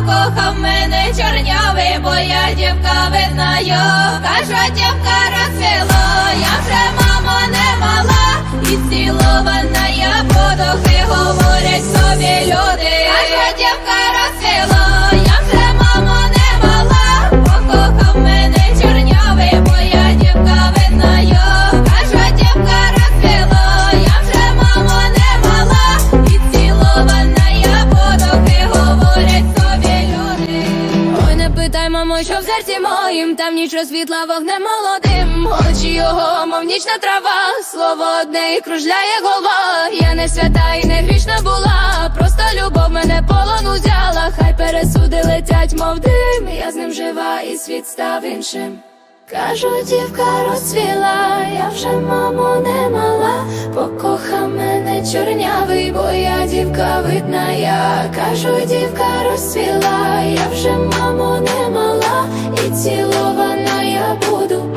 покохав мене чорнявий, бо я дівка виднаю. Кажу, дівка розцвіла, я вже, мамо, не мала, і цілована я подохи, говорять собі люди. Кажу, дівка розцвіла, я вже, мамо, не мала, покохав мене чорнявий, бо я дівка виднаю. Кажу, дівка розцвіла, я вже, мамо, не мала, і цілована я подохи, говорять собі люди. Ой, не питай, мамо, що в серці моїм, там нічого світла вогнем молодим. Очі його, мов нічна трава, слово одне і кружляє голова. Я не свята і не грішна була, просто любов мене полон узяла. Хай пересуди летять, мов дим, я з ним жива і світ став іншим. Кажу, дівка розцвіла, я вже, мамо, не мала, покохав мене чорнявий, бо я дівка видна я. Кажу, дівка розцвіла, я вже, мамо, не мала, і цілована я буду,